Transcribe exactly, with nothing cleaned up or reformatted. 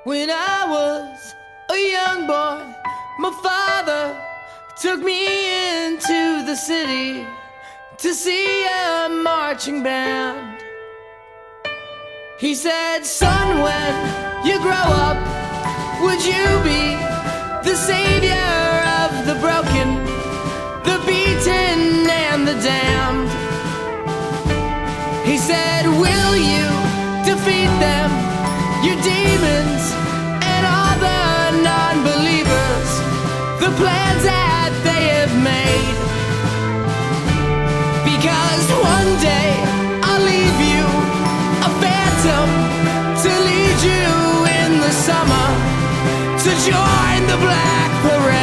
When I was a young boy, my father took me into the city to see a marching band. He said, son, when you grow up, would you be the savior of the broken, the beaten, and the damned? He said, will you defeat them, your demons, and all the non-believers, the plans that they have made? Because one day I'll leave you a phantom to lead you in the summer to join the Black Parade.